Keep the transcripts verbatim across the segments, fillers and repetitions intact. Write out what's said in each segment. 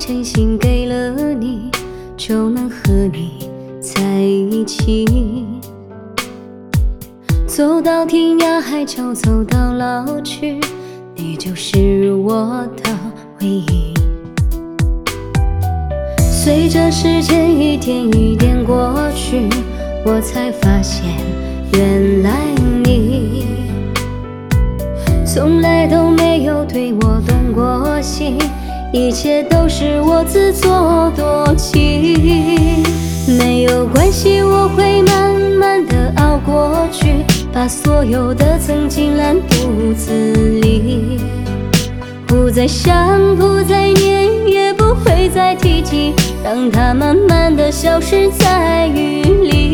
真心给了你，就能和你在一起，走到天涯海角，走到老去，你就是我的唯一。随着时间一点一点过去，我才发现原来你从来都没有对我动过心，一切都是我自作多情。没有关系，我会慢慢的熬过去，把所有的曾经烂肚子里，不再想，不再念，也不会再提及，让它慢慢的消失在雨里。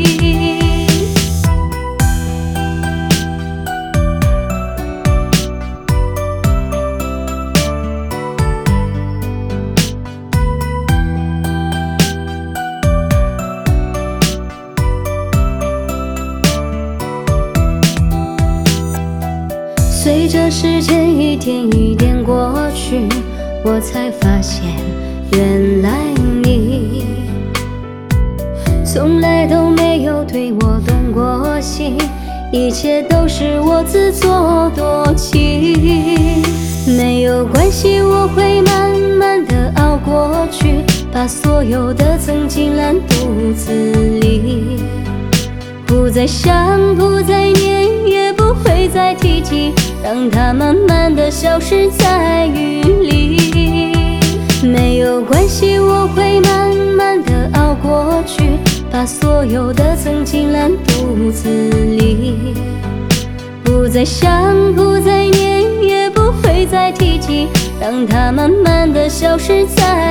随着时间一点一点过去，我才发现原来你从来都没有对我动过心，一切都是我自作多情。没有关系，我会慢慢的熬过去，把所有的曾经烂肚子里，不再想，不再念，也不会再提及，让它慢慢的消失在雨里。没有关系，我会慢慢的熬过去，把所有的曾经烂肚子里，不再想，不再念，也不会再提及，让它慢慢的消失在